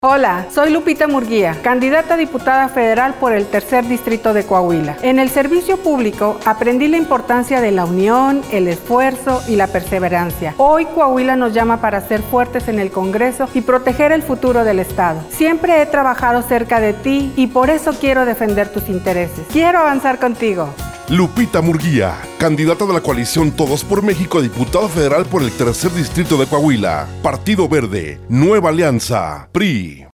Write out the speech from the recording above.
Hola, soy Lupita Murguía, candidata a diputada federal por el Tercer Distrito de Coahuila. En el servicio público aprendí la importancia de la unión, el esfuerzo y la perseverancia. Hoy Coahuila nos llama para ser fuertes en el Congreso y proteger el futuro del Estado. Siempre he trabajado cerca de ti y por eso quiero defender tus intereses. Quiero avanzar contigo. Lupita Murguía, candidata de la coalición Todos por México a diputada federal por el Tercer Distrito de Coahuila. Partido Verde, Nueva Alianza, PRI.